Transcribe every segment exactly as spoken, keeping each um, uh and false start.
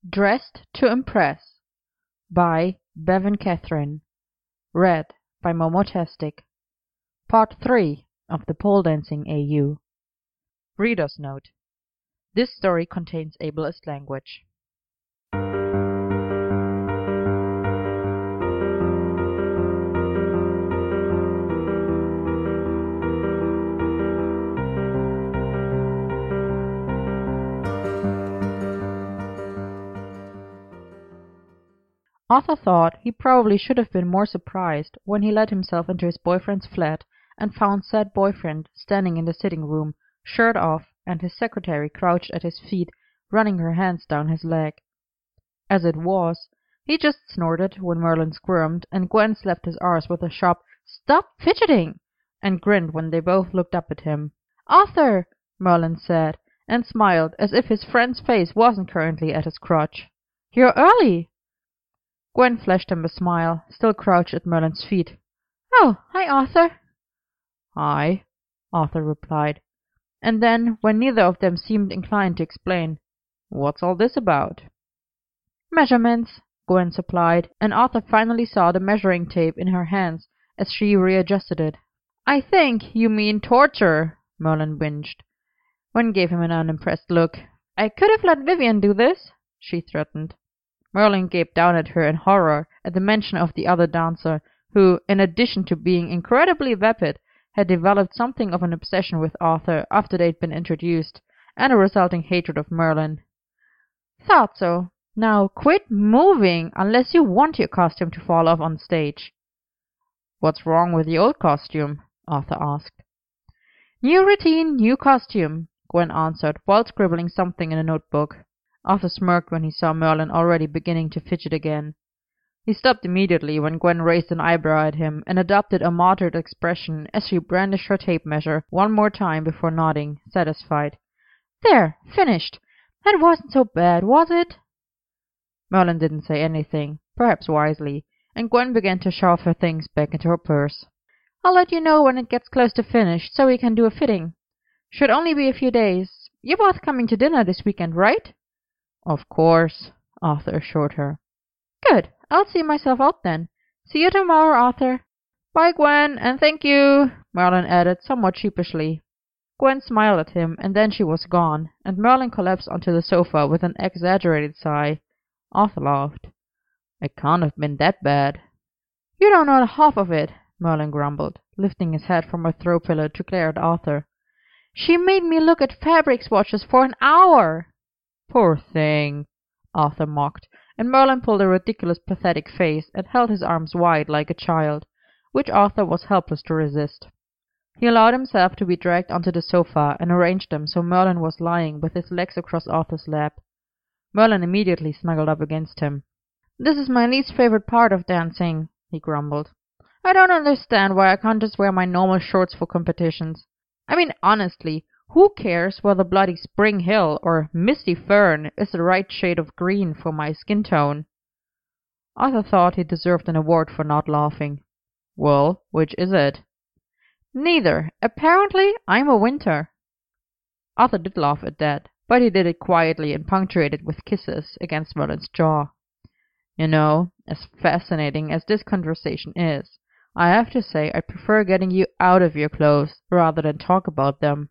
Dressed to Impress by Bevan Catherine. Read by Momotastic. Part three of the Pole Dancing A U. Reader's Note: This story contains ableist language. Arthur thought he probably should have been more surprised when he let himself into his boyfriend's flat and found said boyfriend standing in the sitting room, shirt off, and his secretary crouched at his feet, running her hands down his leg. As it was, he just snorted when Merlin squirmed, and Gwen slapped his arse with a sharp "Stop fidgeting!" and grinned when they both looked up at him. "Arthur!" Merlin said, and smiled as if his friend's face wasn't currently at his crotch. "You're early!" Gwen flashed him a smile, still crouched at Merlin's feet. "Oh, hi, Arthur." "Hi," Arthur replied. And then, when neither of them seemed inclined to explain, "What's all this about?" "Measurements," Gwen supplied, and Arthur finally saw the measuring tape in her hands as she readjusted it. "I think you mean torture," Merlin whinged. Gwen gave him an unimpressed look. "I could have let Vivian do this," she threatened. Merlin gaped down at her in horror at the mention of the other dancer, who, in addition to being incredibly vapid, had developed something of an obsession with Arthur after they'd been introduced, and a resulting hatred of Merlin. "Thought so. Now quit moving, unless you want your costume to fall off on stage." "What's wrong with the old costume?" Arthur asked. "New routine, new costume," Gwen answered, while scribbling something in a notebook. Arthur smirked when he saw Merlin already beginning to fidget again. He stopped immediately when Gwen raised an eyebrow at him and adopted a martyred expression as she brandished her tape measure one more time before nodding, satisfied. "There, finished. That wasn't so bad, was it?" Merlin didn't say anything, perhaps wisely, and Gwen began to shove her things back into her purse. "I'll let you know when it gets close to finished, so we can do a fitting. Should only be a few days. You're both coming to dinner this weekend, right?" "Of course," Arthur assured her. "Good. I'll see myself out then. See you tomorrow, Arthur." "Bye, Gwen, and thank you," Merlin added, somewhat sheepishly. Gwen smiled at him, and then she was gone, and Merlin collapsed onto the sofa with an exaggerated sigh. Arthur laughed. "It can't have been that bad." "You don't know half of it," Merlin grumbled, lifting his head from her throw pillow to glare at Arthur. "She made me look at fabric swatches for an hour." "Poor thing," Arthur mocked, and Merlin pulled a ridiculous pathetic face and held his arms wide like a child, which Arthur was helpless to resist. He allowed himself to be dragged onto the sofa and arranged them so Merlin was lying with his legs across Arthur's lap. Merlin immediately snuggled up against him. "This is my least favorite part of dancing," he grumbled. "I don't understand why I can't just wear my normal shorts for competitions. I mean, honestly, who cares whether Bloody Spring Hill or Misty Fern is the right shade of green for my skin tone?" Arthur thought he deserved an award for not laughing. "Well, which is it?" "Neither. Apparently, I'm a winter." Arthur did laugh at that, but he did it quietly and punctuated with kisses against Merlin's jaw. "You know, as fascinating as this conversation is, I have to say I prefer getting you out of your clothes rather than talk about them."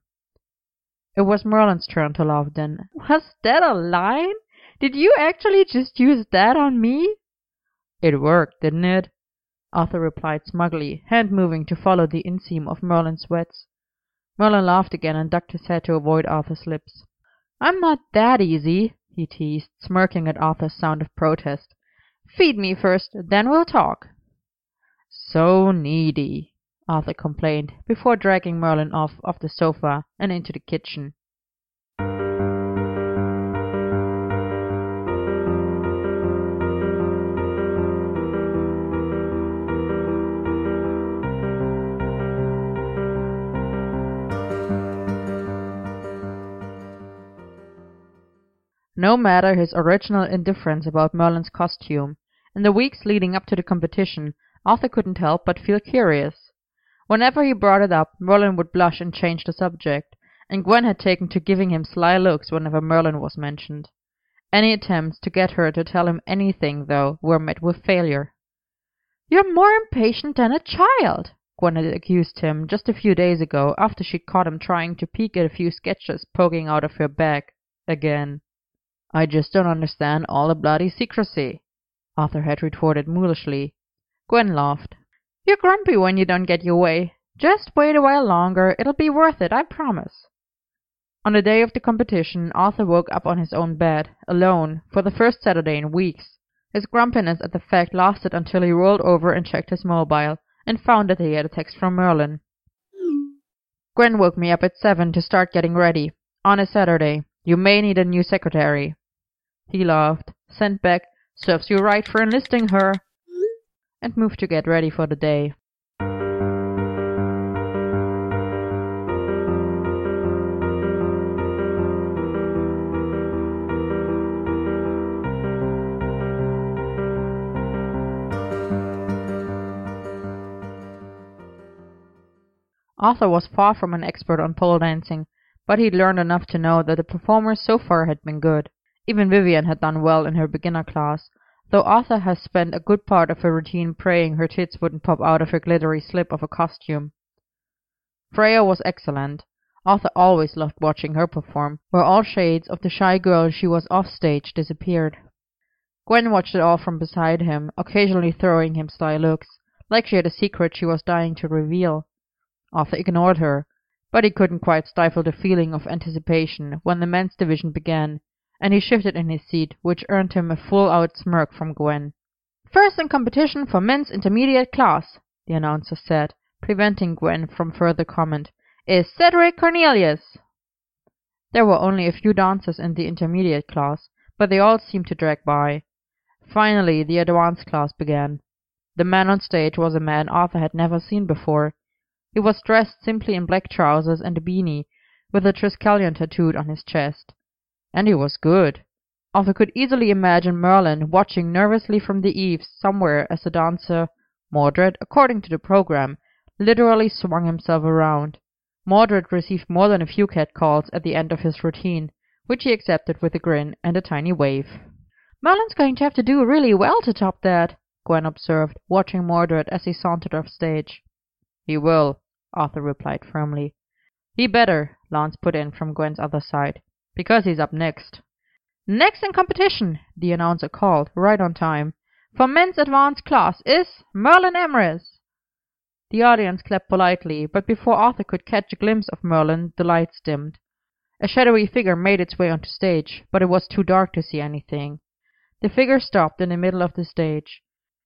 It was Merlin's turn to laugh then. "Was that a line? Did you actually just use that on me?" "It worked, didn't it?" Arthur replied smugly, hand moving to follow the inseam of Merlin's sweats. Merlin laughed again and ducked his head to avoid Arthur's lips. "I'm not that easy," he teased, smirking at Arthur's sound of protest. "Feed me first, then we'll talk." "So needy," Arthur complained, before dragging Merlin off of the sofa and into the kitchen. No matter his original indifference about Merlin's costume, in the weeks leading up to the competition, Arthur couldn't help but feel curious. Whenever he brought it up, Merlin would blush and change the subject, and Gwen had taken to giving him sly looks whenever Merlin was mentioned. Any attempts to get her to tell him anything, though, were met with failure. "You're more impatient than a child," Gwen had accused him just a few days ago after she'd caught him trying to peek at a few sketches poking out of her bag. Again. "I just don't understand all the bloody secrecy," Arthur had retorted mulishly. Gwen laughed. "You're grumpy when you don't get your way. Just wait a while longer. It'll be worth it, I promise." On the day of the competition, Arthur woke up on his own bed, alone, for the first Saturday in weeks. His grumpiness at the fact lasted until he rolled over and checked his mobile, and found that he had a text from Merlin. "Gwen woke me up at seven to start getting ready. On a Saturday. You may need a new secretary." He laughed, sent back, "Serves you right for enlisting her," and moved to get ready for the day. Arthur was far from an expert on pole dancing, but he'd learned enough to know that the performers so far had been good. Even Vivian had done well in her beginner class, though Arthur had spent a good part of her routine praying her tits wouldn't pop out of her glittery slip of a costume. Freya was excellent. Arthur always loved watching her perform, where all shades of the shy girl she was off stage disappeared. Gwen watched it all from beside him, occasionally throwing him sly looks, like she had a secret she was dying to reveal. Arthur ignored her, but he couldn't quite stifle the feeling of anticipation when the men's division began, and he shifted in his seat, which earned him a full-out smirk from Gwen. "First in competition for men's intermediate class," the announcer said, preventing Gwen from further comment, "is Cedric Cornelius." There were only a few dancers in the intermediate class, but they all seemed to drag by. Finally, the advanced class began. The man on stage was a man Arthur had never seen before. He was dressed simply in black trousers and a beanie, with a Triskelion tattooed on his chest. And he was good. Arthur could easily imagine Merlin watching nervously from the eaves somewhere as the dancer, Mordred, according to the program, literally swung himself around. Mordred received more than a few catcalls at the end of his routine, which he accepted with a grin and a tiny wave. "Merlin's going to have to do really well to top that," Gwen observed, watching Mordred as he sauntered off stage. "He will," Arthur replied firmly. "He better," Lance put in from Gwen's other side, "because he's up next." "Next in competition," the announcer called, right on time, "for men's advanced class is Merlin Emrys." The audience clapped politely, but before Arthur could catch a glimpse of Merlin, the lights dimmed. A shadowy figure made its way onto stage, but it was too dark to see anything. The figure stopped in the middle of the stage.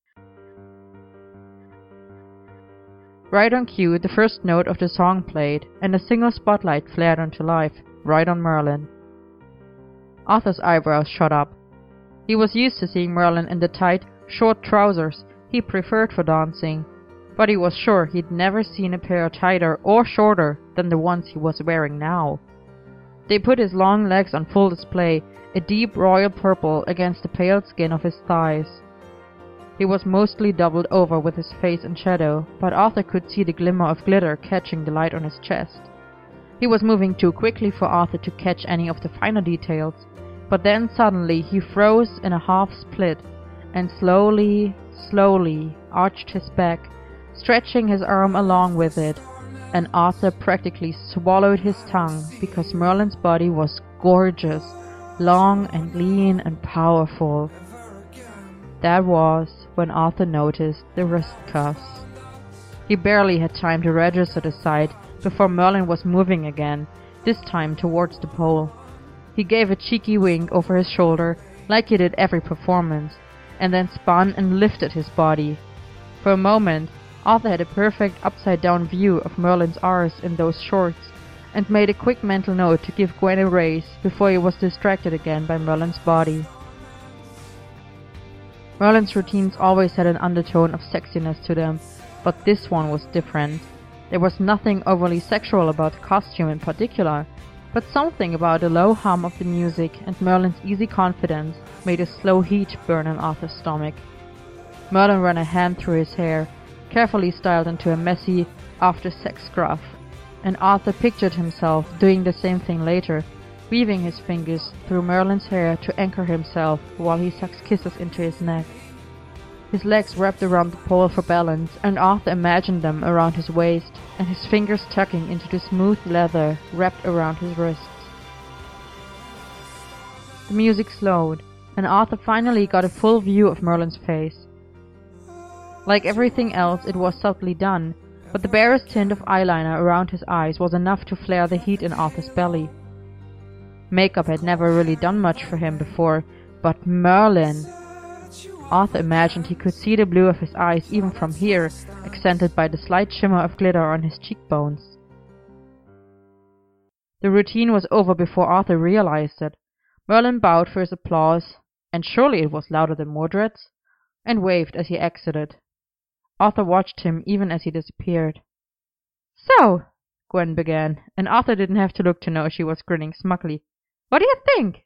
Right on cue, the first note of the song played, and a single spotlight flared onto life, right on Merlin. Arthur's eyebrows shot up. He was used to seeing Merlin in the tight, short trousers he preferred for dancing, but he was sure he'd never seen a pair tighter or shorter than the ones he was wearing now. They put his long legs on full display, a deep royal purple against the pale skin of his thighs. He was mostly doubled over with his face in shadow, but Arthur could see the glimmer of glitter catching the light on his chest. He was moving too quickly for Arthur to catch any of the finer details, but then suddenly he froze in a half split and slowly, slowly arched his back, stretching his arm along with it, and Arthur practically swallowed his tongue because Merlin's body was gorgeous, long and lean and powerful. That was when Arthur noticed the wrist cuffs. He barely had time to register the sight before Merlin was moving again, this time towards the pole. He gave a cheeky wink over his shoulder, like he did every performance, and then spun and lifted his body. For a moment, Arthur had a perfect upside-down view of Merlin's arse in those shorts, and made a quick mental note to give Gwen a raise before he was distracted again by Merlin's body. Merlin's routines always had an undertone of sexiness to them, but this one was different. There was nothing overly sexual about the costume in particular, but something about the low hum of the music and Merlin's easy confidence made a slow heat burn in Arthur's stomach. Merlin ran a hand through his hair, carefully styled into a messy, after-sex scruff, and Arthur pictured himself doing the same thing later, weaving his fingers through Merlin's hair to anchor himself while he sucks kisses into his neck. His legs wrapped around the pole for balance, and Arthur imagined them around his waist, and his fingers tugging into the smooth leather wrapped around his wrists. The music slowed, and Arthur finally got a full view of Merlin's face. Like everything else, it was subtly done, but the barest tint of eyeliner around his eyes was enough to flare the heat in Arthur's belly. Makeup had never really done much for him before, but Merlin! Arthur imagined he could see the blue of his eyes even from here, accented by the slight shimmer of glitter on his cheekbones. The routine was over before Arthur realized it. Merlin bowed for his applause, and surely it was louder than Mordred's, and waved as he exited. Arthur watched him even as he disappeared. "So," Gwen began, and Arthur didn't have to look to know she was grinning smugly. "What do you think?"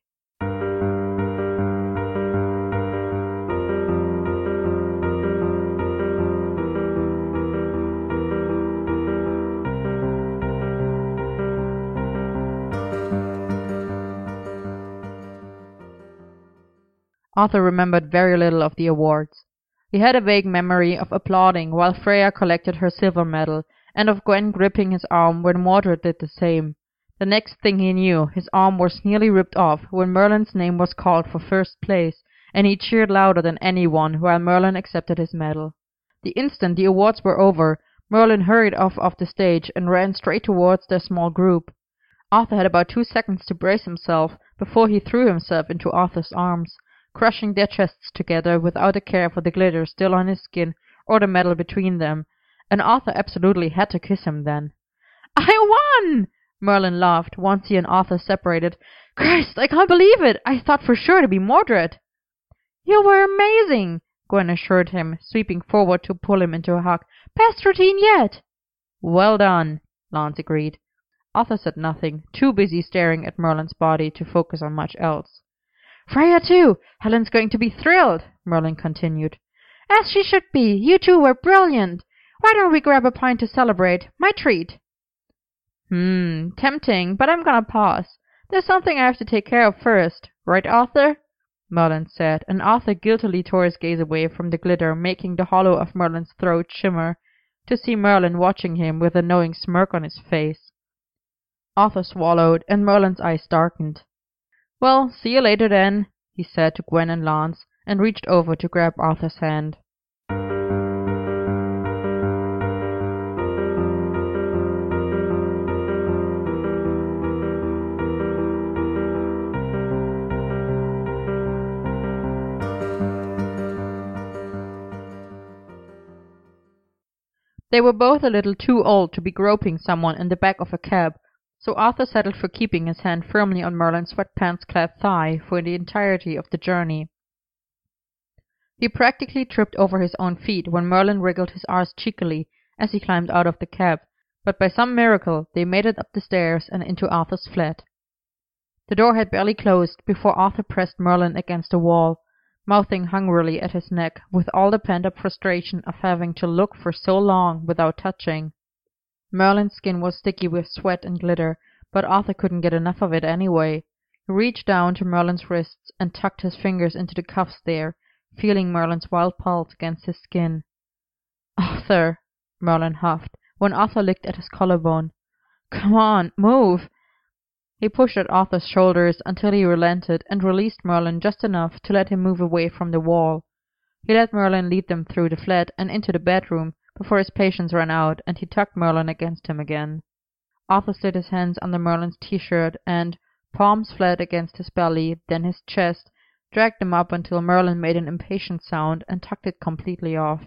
Arthur remembered very little of the awards. He had a vague memory of applauding while Freya collected her silver medal, and of Gwen gripping his arm when Mordred did the same. The next thing he knew, his arm was nearly ripped off when Merlin's name was called for first place, and he cheered louder than anyone while Merlin accepted his medal. The instant the awards were over, Merlin hurried off off the stage and ran straight towards their small group. Arthur had about two seconds to brace himself before he threw himself into Arthur's arms, crushing their chests together without a care for the glitter still on his skin or the medal between them, and Arthur absolutely had to kiss him then. "I won!" Merlin laughed once he and Arthur separated. "Christ, I can't believe it! I thought for sure to be Mordred." "You were amazing," Gwen assured him, sweeping forward to pull him into a hug. "Best routine yet." "Well done," Lance agreed. Arthur said nothing, too busy staring at Merlin's body to focus on much else. "Freya too! Helen's going to be thrilled," Merlin continued. "As she should be. You two were brilliant. Why don't we grab a pint to celebrate? My treat." Hmm, tempting, but I'm gonna pass. There's something I have to take care of first. Right, Arthur?" Merlin said, and Arthur guiltily tore his gaze away from the glitter making the hollow of Merlin's throat shimmer, to see Merlin watching him with a knowing smirk on his face. Arthur swallowed, and Merlin's eyes darkened. "Well, see you later then," he said to Gwen and Lance, and reached over to grab Arthur's hand. They were both a little too old to be groping someone in the back of a cab, so Arthur settled for keeping his hand firmly on Merlin's sweatpants-clad thigh for the entirety of the journey. He practically tripped over his own feet when Merlin wriggled his arse cheekily as he climbed out of the cab, but by some miracle they made it up the stairs and into Arthur's flat. The door had barely closed before Arthur pressed Merlin against the wall, mouthing hungrily at his neck with all the pent-up frustration of having to look for so long without touching. Merlin's skin was sticky with sweat and glitter, but Arthur couldn't get enough of it anyway. He reached down to Merlin's wrists and tucked his fingers into the cuffs there, feeling Merlin's wild pulse against his skin. "Arthur," Merlin huffed, when Arthur licked at his collarbone. "Come on, move!" He pushed at Arthur's shoulders until he relented and released Merlin just enough to let him move away from the wall. He let Merlin lead them through the flat and into the bedroom before his patience ran out, and he tucked Merlin against him again. Arthur slid his hands under Merlin's t-shirt and, palms flat against his belly, then his chest, dragged them up until Merlin made an impatient sound and tucked it completely off.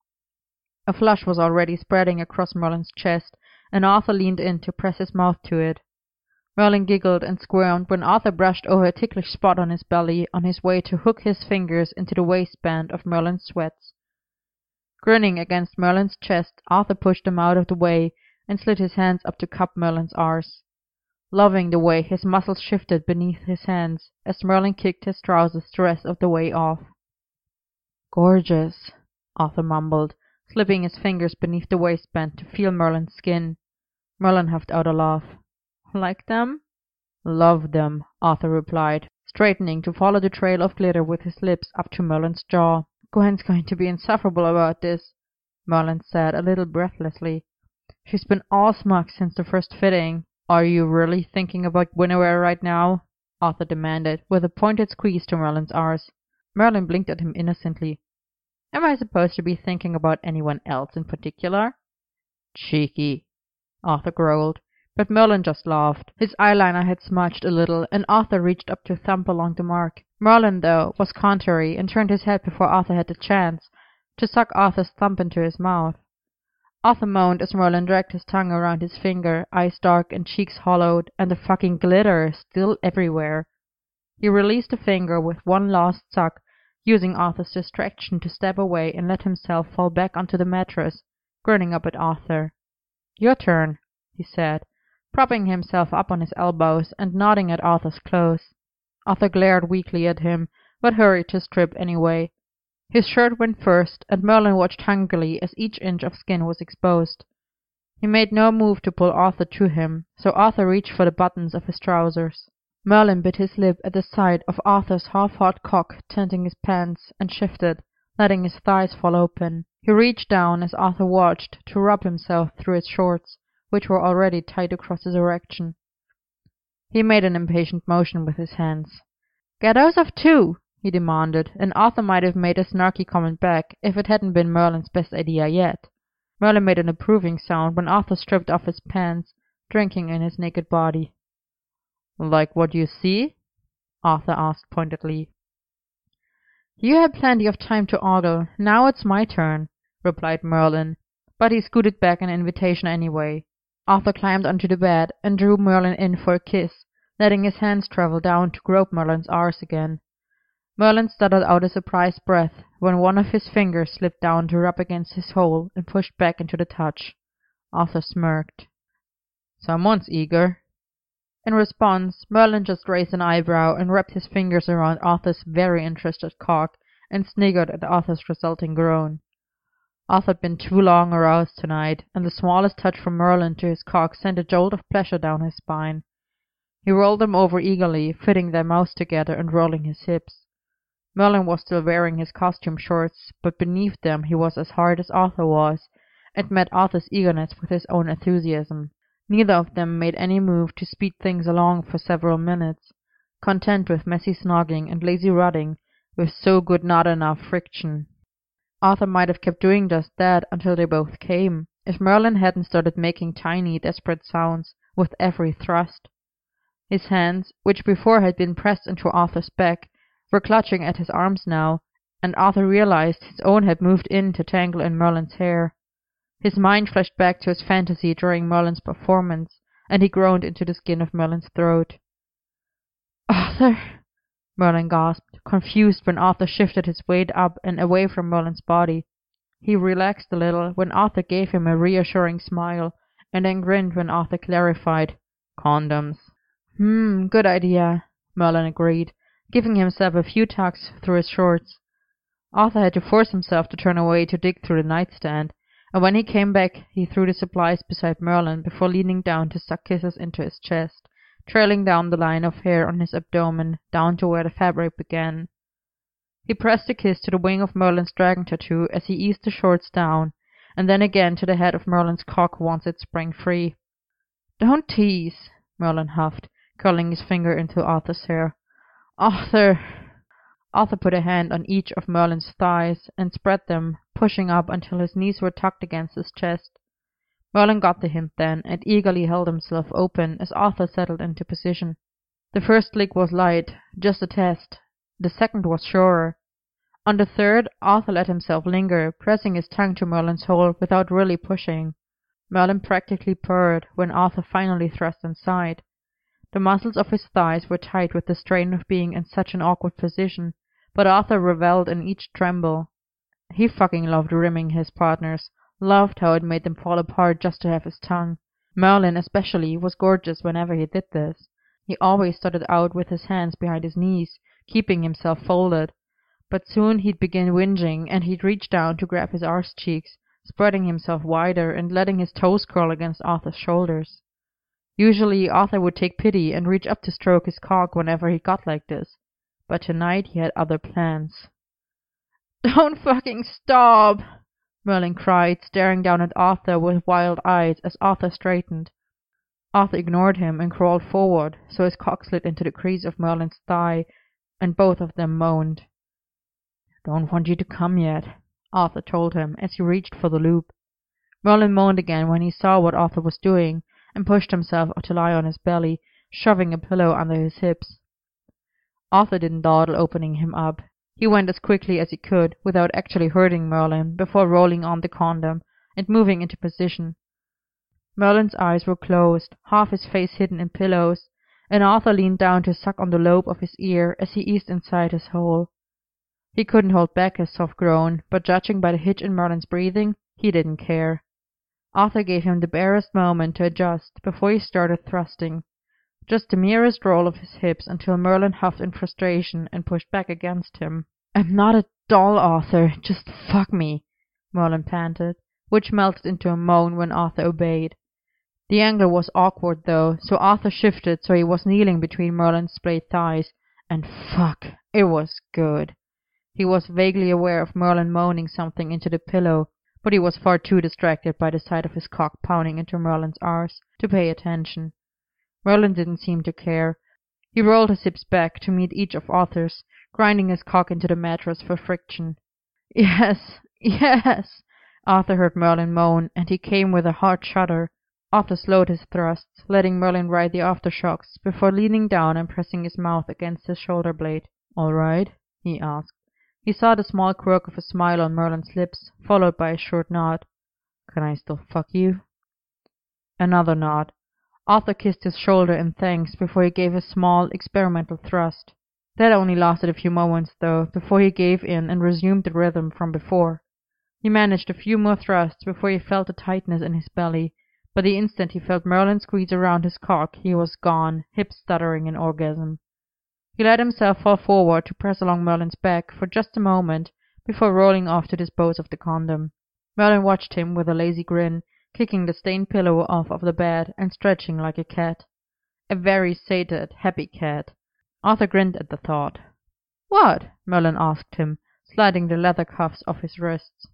A flush was already spreading across Merlin's chest, and Arthur leaned in to press his mouth to it. Merlin giggled and squirmed when Arthur brushed over a ticklish spot on his belly on his way to hook his fingers into the waistband of Merlin's sweats. Grinning against Merlin's chest, Arthur pushed him out of the way and slid his hands up to cup Merlin's arse, loving the way his muscles shifted beneath his hands as Merlin kicked his trousers the rest of the way off. "Gorgeous," Arthur mumbled, slipping his fingers beneath the waistband to feel Merlin's skin. Merlin huffed out a laugh. "Like them?" Love them, Arthur replied, straightening to follow the trail of glitter with his lips up to Merlin's jaw. Gwen's going to be insufferable about this, Merlin said a little breathlessly. She's been all smug since the first fitting. Are you really thinking about Guinevere right now? Arthur demanded, with a pointed squeeze to Merlin's arse. Merlin blinked at him innocently. Am I supposed to be thinking about anyone else in particular? Cheeky, Arthur growled, but Merlin just laughed. His eyeliner had smudged a little, and Arthur reached up to thump along the mark. Merlin, though, was contrary, and turned his head before Arthur had the chance to suck Arthur's thumb into his mouth. Arthur moaned as Merlin dragged his tongue around his finger, eyes dark and cheeks hollowed, and the fucking glitter still everywhere. He released the finger with one last suck, using Arthur's distraction to step away and let himself fall back onto the mattress, grinning up at Arthur. Your turn, he said, propping himself up on his elbows and nodding at Arthur's clothes. Arthur glared weakly at him, but hurried to strip anyway. His shirt went first, and Merlin watched hungrily as each inch of skin was exposed. He made no move to pull Arthur to him, so Arthur reached for the buttons of his trousers. Merlin bit his lip at the sight of Arthur's half-hard cock tinting his pants, and shifted, letting his thighs fall open. He reached down as Arthur watched to rub himself through his shorts, which were already tight across his erection. He made an impatient motion with his hands. "Get those off too!" he demanded, and Arthur might have made a snarky comment back if it hadn't been Merlin's best idea yet. Merlin made an approving sound when Arthur stripped off his pants, drinking in his naked body. "Like what you see?" Arthur asked pointedly. "You had plenty of time to ogle. Now it's my turn," replied Merlin, but he scooted back an invitation anyway. Arthur climbed onto the bed and drew Merlin in for a kiss, letting his hands travel down to grope Merlin's arse again. Merlin stuttered out a surprised breath when one of his fingers slipped down to rub against his hole and pushed back into the touch. Arthur smirked. "Someone's eager." In response, Merlin just raised an eyebrow and wrapped his fingers around Arthur's very interested cock and sniggered at Arthur's resulting groan. Arthur had been too long aroused tonight, and the smallest touch from Merlin to his cock sent a jolt of pleasure down his spine. He rolled them over eagerly, fitting their mouths together and rolling his hips. Merlin was still wearing his costume shorts, but beneath them he was as hard as Arthur was, and met Arthur's eagerness with his own enthusiasm. Neither of them made any move to speed things along for several minutes, content with messy snogging and lazy rutting, with so good not enough friction. Arthur might have kept doing just that until they both came, if Merlin hadn't started making tiny, desperate sounds with every thrust. His hands, which before had been pressed into Arthur's back, were clutching at his arms now, and Arthur realized his own had moved in to tangle in Merlin's hair. His mind flashed back to his fantasy during Merlin's performance, and he groaned into the skin of Merlin's throat. "Arthur!" Merlin gasped, confused when Arthur shifted his weight up and away from Merlin's body. He relaxed a little when Arthur gave him a reassuring smile, and then grinned when Arthur clarified, "Condoms." "Hmm, good idea," Merlin agreed, giving himself a few tugs through his shorts. Arthur had to force himself to turn away to dig through the nightstand, and when he came back he threw the supplies beside Merlin before leaning down to suck kisses into his chest, trailing down the line of hair on his abdomen down to where the fabric began. He pressed a kiss to the wing of Merlin's dragon tattoo as he eased the shorts down, and then again to the head of Merlin's cock once it sprang free. "Don't tease," Merlin huffed, curling his finger into Arthur's hair. "Arthur!" Arthur put a hand on each of Merlin's thighs and spread them, pushing up until his knees were tucked against his chest. Merlin got the hint then, and eagerly held himself open as Arthur settled into position. The first lick was light, just a test. The second was surer. On the third, Arthur let himself linger, pressing his tongue to Merlin's hole without really pushing. Merlin practically purred when Arthur finally thrust inside. The muscles of his thighs were tight with the strain of being in such an awkward position, but Arthur revelled in each tremble. He fucking loved rimming his partners, loved how it made them fall apart just to have his tongue. Merlin, especially, was gorgeous whenever he did this. He always started out with his hands behind his knees, keeping himself folded. But soon he'd begin whinging, and he'd reach down to grab his arse cheeks, spreading himself wider and letting his toes curl against Arthur's shoulders. Usually Arthur would take pity and reach up to stroke his cock whenever he got like this, but tonight he had other plans. "Don't fucking stop!" Merlin cried, staring down at Arthur with wild eyes as Arthur straightened. Arthur ignored him and crawled forward, so his cock slid into the crease of Merlin's thigh, and both of them moaned. "Don't want you to come yet," Arthur told him as he reached for the loop. Merlin moaned again when he saw what Arthur was doing, and pushed himself to lie on his belly, shoving a pillow under his hips. Arthur didn't dawdle opening him up. He went as quickly as he could, without actually hurting Merlin, before rolling on the condom and moving into position. Merlin's eyes were closed, half his face hidden in pillows, and Arthur leaned down to suck on the lobe of his ear as he eased inside his hole. He couldn't hold back his soft groan, but judging by the hitch in Merlin's breathing, he didn't care. Arthur gave him the barest moment to adjust before he started thrusting, just the merest roll of his hips until Merlin huffed in frustration and pushed back against him. "I'm not a doll, Arthur. Just fuck me," Merlin panted, which melted into a moan when Arthur obeyed. The angle was awkward, though, so Arthur shifted so he was kneeling between Merlin's splayed thighs, and fuck, it was good. He was vaguely aware of Merlin moaning something into the pillow, but he was far too distracted by the sight of his cock pounding into Merlin's arse to pay attention. Merlin didn't seem to care. He rolled his hips back to meet each of Arthur's, grinding his cock into the mattress for friction. "Yes, yes," Arthur heard Merlin moan, and he came with a hard shudder. Arthur slowed his thrusts, letting Merlin ride the aftershocks, before leaning down and pressing his mouth against his shoulder blade. "All right?" he asked. He saw the small quirk of a smile on Merlin's lips, followed by a short nod. "Can I still fuck you?" Another nod. Arthur kissed his shoulder in thanks before he gave a small, experimental thrust. That only lasted a few moments, though, before he gave in and resumed the rhythm from before. He managed a few more thrusts before he felt a tightness in his belly, but the instant he felt Merlin squeeze around his cock, he was gone, hips stuttering in orgasm. He let himself fall forward to press along Merlin's back for just a moment before rolling off to dispose of the condom. Merlin watched him with a lazy grin, kicking the stained pillow off of the bed and stretching like a cat. A very sated, happy cat. Arthur grinned at the thought. "What?" Merlin asked him, sliding the leather cuffs off his wrists.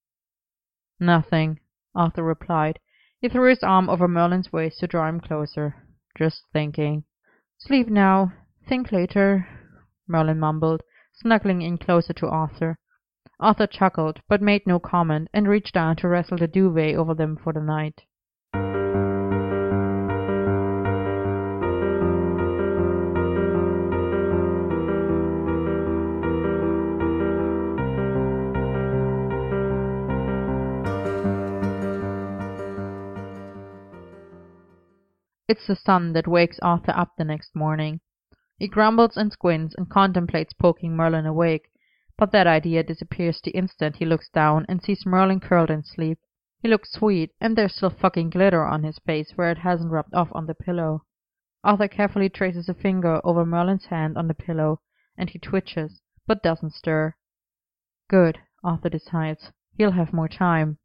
"Nothing," Arthur replied. He threw his arm over Merlin's waist to draw him closer. "Just thinking." "Sleep now. Think later," Merlin mumbled, snuggling in closer to Arthur. Arthur chuckled, but made no comment, and reached down to wrestle the duvet over them for the night. It's the sun that wakes Arthur up the next morning. He grumbles and squints and contemplates poking Merlin awake, but that idea disappears the instant he looks down and sees Merlin curled in sleep. He looks sweet, and there's still fucking glitter on his face where it hasn't rubbed off on the pillow. Arthur carefully traces a finger over Merlin's hand on the pillow, and he twitches, but doesn't stir. Good, Arthur decides. He'll have more time.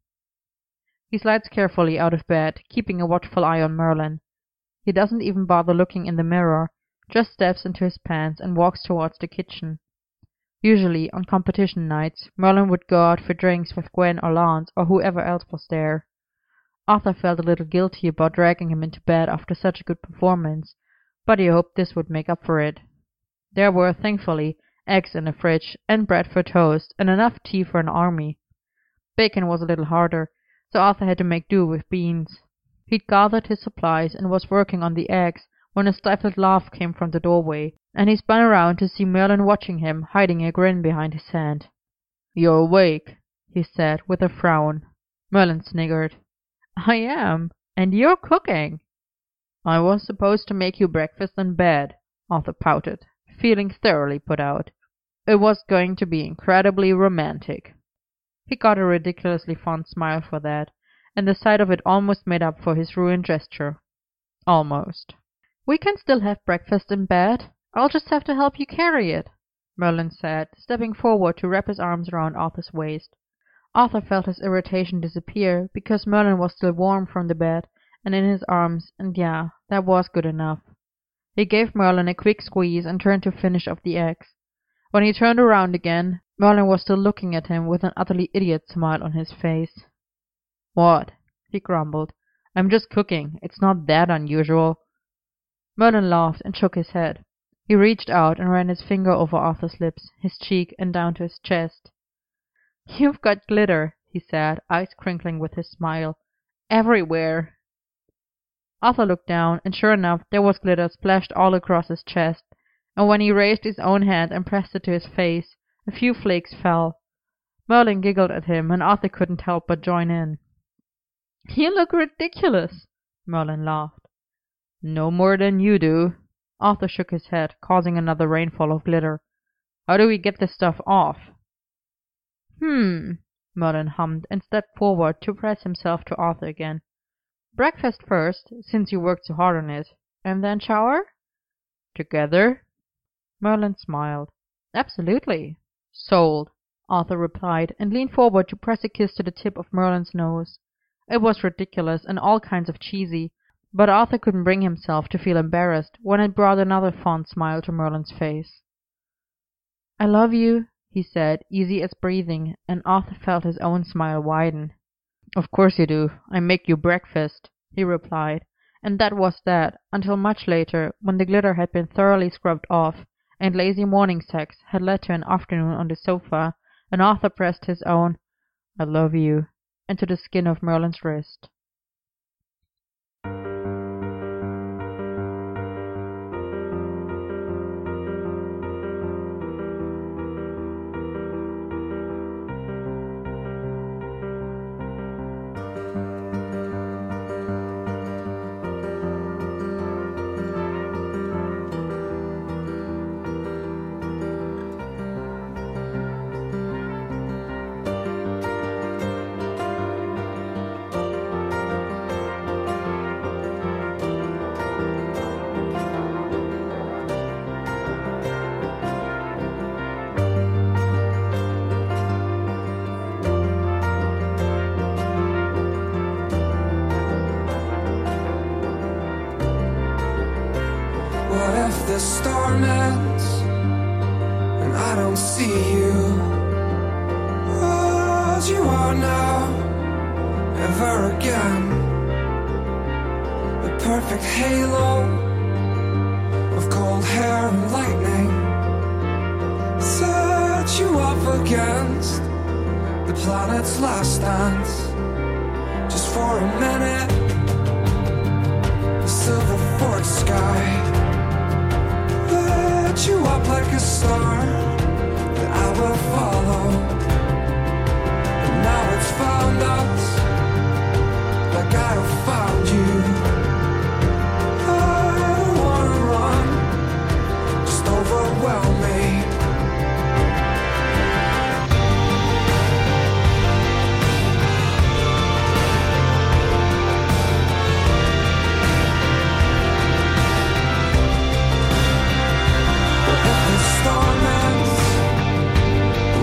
He slides carefully out of bed, keeping a watchful eye on Merlin. He doesn't even bother looking in the mirror, just steps into his pants and walks towards the kitchen. Usually, on competition nights, Merlin would go out for drinks with Gwen or Lance or whoever else was there. Arthur felt a little guilty about dragging him into bed after such a good performance, but he hoped this would make up for it. There were, thankfully, eggs in the fridge, and bread for toast, and enough tea for an army. Bacon was a little harder, so Arthur had to make do with beans. He'd gathered his supplies and was working on the eggs when a stifled laugh came from the doorway, and he spun around to see Merlin watching him, hiding a grin behind his hand. "You're awake," he said, with a frown. Merlin sniggered. "I am, and you're cooking." "I was supposed to make you breakfast in bed," Arthur pouted, feeling thoroughly put out. "It was going to be incredibly romantic." He got a ridiculously fond smile for that, and the sight of it almost made up for his ruined gesture. Almost. "We can still have breakfast in bed. I'll just have to help you carry it," Merlin said, stepping forward to wrap his arms around Arthur's waist. Arthur felt his irritation disappear, because Merlin was still warm from the bed, and in his arms, and yeah, that was good enough. He gave Merlin a quick squeeze and turned to finish off the eggs. When he turned around again, Merlin was still looking at him with an utterly idiot smile on his face. "What?" he grumbled. "I'm just cooking. It's not that unusual." Merlin laughed and shook his head. He reached out and ran his finger over Arthur's lips, his cheek, and down to his chest. "You've got glitter," he said, eyes crinkling with his smile. "Everywhere." Arthur looked down, and sure enough there was glitter splashed all across his chest, and when he raised his own hand and pressed it to his face, a few flakes fell. Merlin giggled at him, and Arthur couldn't help but join in. "You look ridiculous," Merlin laughed. "No more than you do." Arthur shook his head, causing another rainfall of glitter. "How do we get this stuff off?" "Hmm," Merlin hummed, and stepped forward to press himself to Arthur again. "Breakfast first, since you worked so hard on it, and then shower?" "Together?" Merlin smiled. "Absolutely." "Sold," Arthur replied, and leaned forward to press a kiss to the tip of Merlin's nose. It was ridiculous and all kinds of cheesy, but Arthur couldn't bring himself to feel embarrassed when it brought another fond smile to Merlin's face. "I love you," he said, easy as breathing, and Arthur felt his own smile widen. "Of course you do. I make you breakfast," he replied, and that was that, until much later, when the glitter had been thoroughly scrubbed off, and lazy morning sex had led to an afternoon on the sofa, and Arthur pressed his own "I love you" into the skin of Merlin's wrist. What if the storm ends and I don't see you? As you are now, ever again. The perfect halo of cold hair and lightning set you up against the planet's last dance. Just for a minute, the silver forked sky lit you up like a star that I will follow. And now it's found us like I have found you. I don't wanna run, just overwhelm me. Storm ends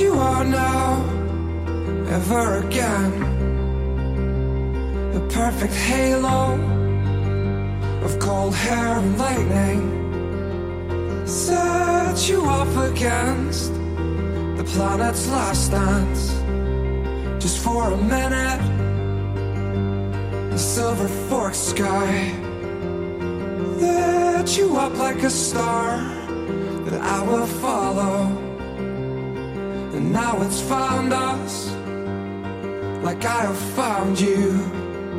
you are now, ever again. The perfect halo of cold hair and lightning set you up against the planet's last dance. Just for a minute, the silver forked sky lit you up like a star that I will follow. And now it's found us like I have found you.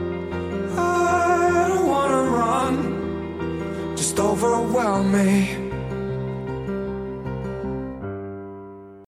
I don't wanna run, just overwhelm me.